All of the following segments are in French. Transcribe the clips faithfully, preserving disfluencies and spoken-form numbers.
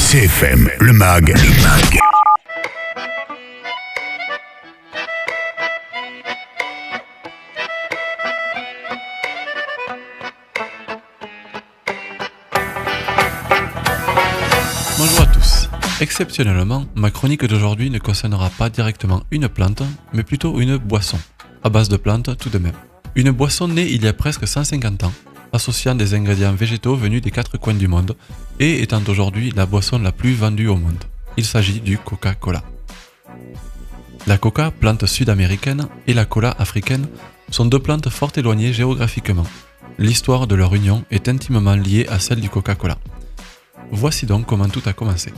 C F M, le mag, le mag. Bonjour à tous. Exceptionnellement, ma chronique d'aujourd'hui ne concernera pas directement une plante, mais plutôt une boisson, à base de plantes tout de même. Une boisson née il y a presque cent cinquante ans, associant des ingrédients végétaux venus des quatre coins du monde, et étant aujourd'hui la boisson la plus vendue au monde. Il s'agit du Coca-Cola. La coca, plante sud-américaine, et la cola africaine sont deux plantes fort éloignées géographiquement. L'histoire de leur union est intimement liée à celle du Coca-Cola. Voici donc comment tout a commencé.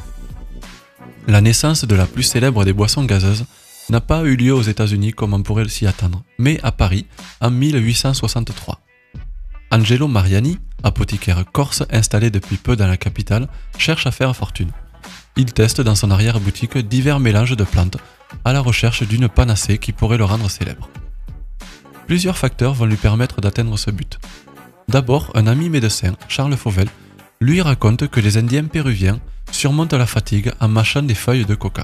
La naissance de la plus célèbre des boissons gazeuses n'a pas eu lieu aux États-Unis comme on pourrait s'y attendre, mais à Paris en mille huit cent soixante-trois. Angelo Mariani, apothicaire corse installé depuis peu dans la capitale, cherche à faire fortune. Il teste dans son arrière-boutique divers mélanges de plantes à la recherche d'une panacée qui pourrait le rendre célèbre. Plusieurs facteurs vont lui permettre d'atteindre ce but. D'abord, un ami médecin, Charles Fauvel, lui raconte que les Indiens péruviens surmontent la fatigue en mâchant des feuilles de coca.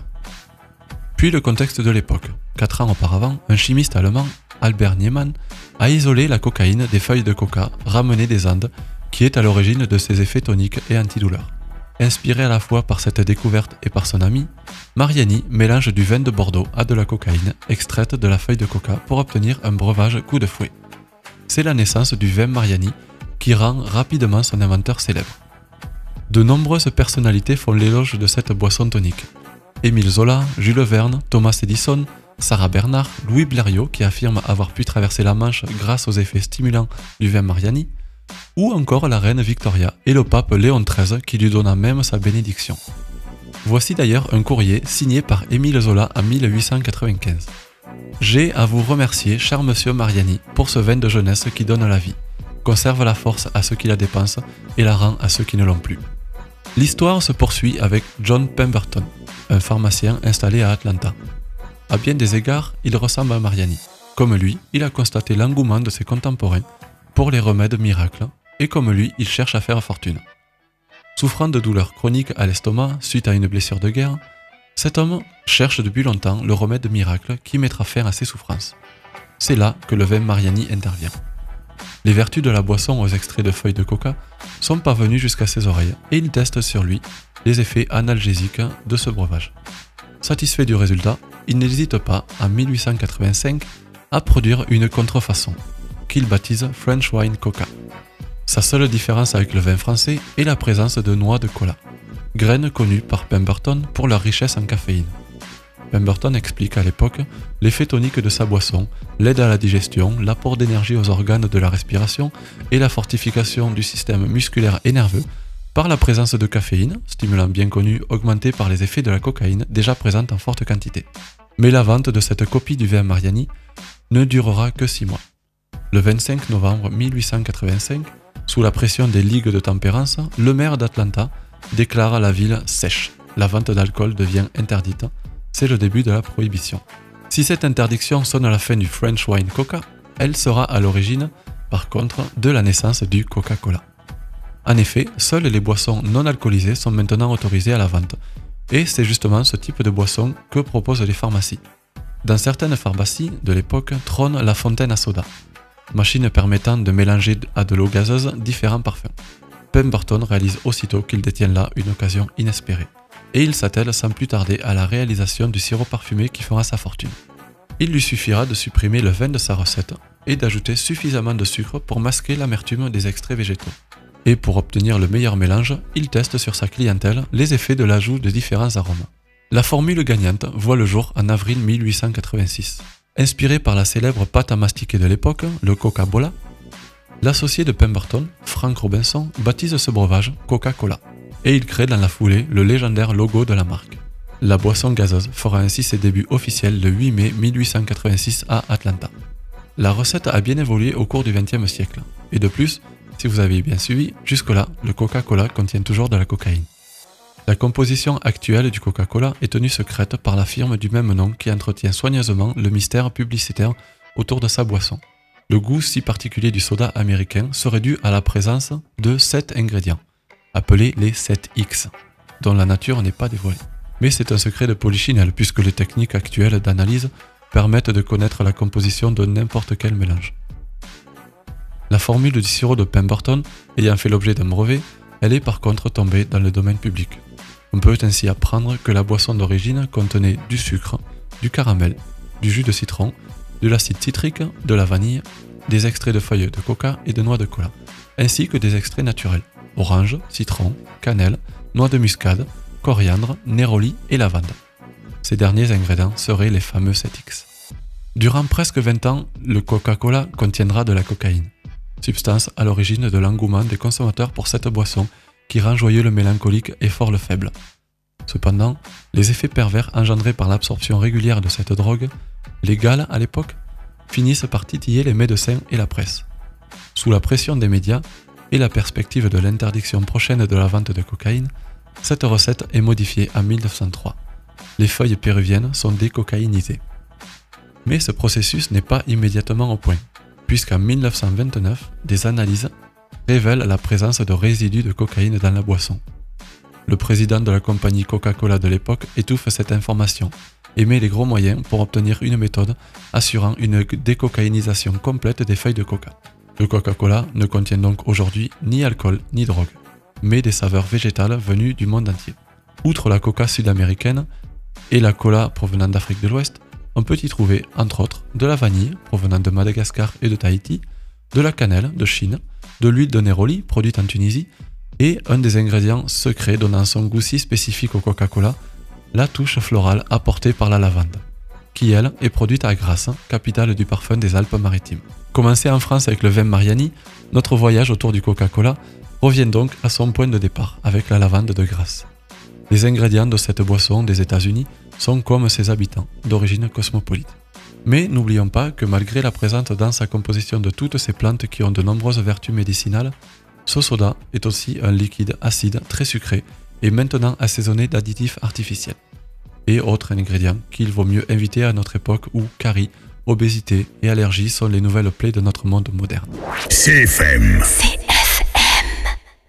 Puis le contexte de l'époque. Quatre ans auparavant, un chimiste allemand, Albert Niemann, a isolé la cocaïne des feuilles de coca ramenées des Andes, qui est à l'origine de ses effets toniques et antidouleurs. Inspiré à la fois par cette découverte et par son ami, Mariani mélange du vin de Bordeaux à de la cocaïne extraite de la feuille de coca pour obtenir un breuvage coup de fouet. C'est la naissance du vin Mariani qui rend rapidement son inventeur célèbre. De nombreuses personnalités font l'éloge de cette boisson tonique. Émile Zola, Jules Verne, Thomas Edison, Sarah Bernhardt, Louis Blériot qui affirme avoir pu traverser la Manche grâce aux effets stimulants du vin Mariani, ou encore la reine Victoria et le pape Léon treize qui lui donna même sa bénédiction. Voici d'ailleurs un courrier signé par Émile Zola en mille huit cent quatre-vingt-quinze. J'ai à vous remercier, cher monsieur Mariani, pour ce vin de jeunesse qui donne la vie, conserve la force à ceux qui la dépensent et la rend à ceux qui ne l'ont plus. L'histoire se poursuit avec John Pemberton, un pharmacien installé à Atlanta. À bien des égards, il ressemble à Mariani. Comme lui, il a constaté l'engouement de ses contemporains pour les remèdes miracles, et comme lui, il cherche à faire fortune. Souffrant de douleurs chroniques à l'estomac suite à une blessure de guerre, cet homme cherche depuis longtemps le remède miracle qui mettra fin à ses souffrances. C'est là que le vin Mariani intervient. Les vertus de la boisson aux extraits de feuilles de coca sont parvenues jusqu'à ses oreilles et il teste sur lui les effets analgésiques de ce breuvage. Satisfait du résultat, il n'hésite pas, en mille huit cent quatre-vingt-cinq, à produire une contrefaçon, qu'il baptise French Wine Coca. Sa seule différence avec le vin français est la présence de noix de cola, graines connues par Pemberton pour leur richesse en caféine. Pemberton explique à l'époque l'effet tonique de sa boisson, l'aide à la digestion, l'apport d'énergie aux organes de la respiration et la fortification du système musculaire et nerveux par la présence de caféine, stimulant bien connu augmenté par les effets de la cocaïne déjà présente en forte quantité. Mais la vente de cette copie du vin Mariani ne durera que six mois. Le vingt-cinq novembre mille huit cent quatre-vingt-cinq, sous la pression des ligues de tempérance, le maire d'Atlanta déclare la ville sèche. La vente d'alcool devient interdite. C'est le début de la prohibition. Si cette interdiction sonne à la fin du French Wine Coca, elle sera à l'origine, par contre, de la naissance du Coca-Cola. En effet, seules les boissons non alcoolisées sont maintenant autorisées à la vente, et c'est justement ce type de boisson que proposent les pharmacies. Dans certaines pharmacies de l'époque trône la fontaine à soda, machine permettant de mélanger à de l'eau gazeuse différents parfums. Pemberton réalise aussitôt qu'il détient là une occasion inespérée, et il s'attelle sans plus tarder à la réalisation du sirop parfumé qui fera sa fortune. Il lui suffira de supprimer le vin de sa recette et d'ajouter suffisamment de sucre pour masquer l'amertume des extraits végétaux. Et pour obtenir le meilleur mélange, il teste sur sa clientèle les effets de l'ajout de différents arômes. La formule gagnante voit le jour en avril mille huit cent quatre-vingt-six. Inspiré par la célèbre pâte à mastiquer de l'époque, le Coca-Cola, l'associé de Pemberton, Frank Robinson, baptise ce breuvage Coca-Cola. Et il crée dans la foulée le légendaire logo de la marque. La boisson gazeuse fera ainsi ses débuts officiels le huit mai mille huit cent quatre-vingt-six à Atlanta. La recette a bien évolué au cours du vingtième siècle. Et de plus, si vous avez bien suivi, jusque-là, le Coca-Cola contient toujours de la cocaïne. La composition actuelle du Coca-Cola est tenue secrète par la firme du même nom qui entretient soigneusement le mystère publicitaire autour de sa boisson. Le goût si particulier du soda américain serait dû à la présence de sept ingrédients, appelés les sept X. dont la nature n'est pas dévoilée. Mais c'est un secret de polichinelle puisque les techniques actuelles d'analyse permettent de connaître la composition de n'importe quel mélange. La formule du sirop de Pemberton ayant fait l'objet d'un brevet, elle est par contre tombée dans le domaine public. On peut ainsi apprendre que la boisson d'origine contenait du sucre, du caramel, du jus de citron, de l'acide citrique, de la vanille, des extraits de feuilles de coca et de noix de cola, ainsi que des extraits naturels, orange, citron, cannelle, noix de muscade, coriandre, néroli et lavande. Ces derniers ingrédients seraient les fameux sept X. Durant presque vingt ans, le Coca-Cola contiendra de la cocaïne, substance à l'origine de l'engouement des consommateurs pour cette boisson qui rend joyeux le mélancolique et fort le faible. Cependant, les effets pervers engendrés par l'absorption régulière de cette drogue, légale à l'époque, finissent par titiller les médecins et la presse. Sous la pression des médias et la perspective de l'interdiction prochaine de la vente de cocaïne, cette recette est modifiée en mille neuf cent trois. Les feuilles péruviennes sont décocaïnisées. Mais ce processus n'est pas immédiatement au point, puisqu'en mille neuf cent vingt-neuf, des analyses révèlent la présence de résidus de cocaïne dans la boisson. Le président de la compagnie Coca-Cola de l'époque étouffe cette information et met les gros moyens pour obtenir une méthode assurant une décocaïnisation complète des feuilles de coca. Le Coca-Cola ne contient donc aujourd'hui ni alcool ni drogue, mais des saveurs végétales venues du monde entier. Outre la coca sud-américaine et la cola provenant d'Afrique de l'Ouest, on peut y trouver, entre autres, de la vanille provenant de Madagascar et de Tahiti, de la cannelle de Chine, de l'huile de néroli produite en Tunisie, et un des ingrédients secrets donnant son goût si spécifique au Coca-Cola, la touche florale apportée par la lavande, qui elle est produite à Grasse, capitale du parfum des Alpes-Maritimes. Commencé en France avec le vin Mariani, notre voyage autour du Coca-Cola revient donc à son point de départ avec la lavande de Grasse. Les ingrédients de cette boisson des États-Unis sont comme ses habitants, d'origine cosmopolite. Mais n'oublions pas que malgré la présence dans sa composition de toutes ces plantes qui ont de nombreuses vertus médicinales, ce soda est aussi un liquide acide très sucré et maintenant assaisonné d'additifs artificiels et autres ingrédients qu'il vaut mieux éviter à notre époque où caries, obésité et allergies sont les nouvelles plaies de notre monde moderne. C F M. C F M.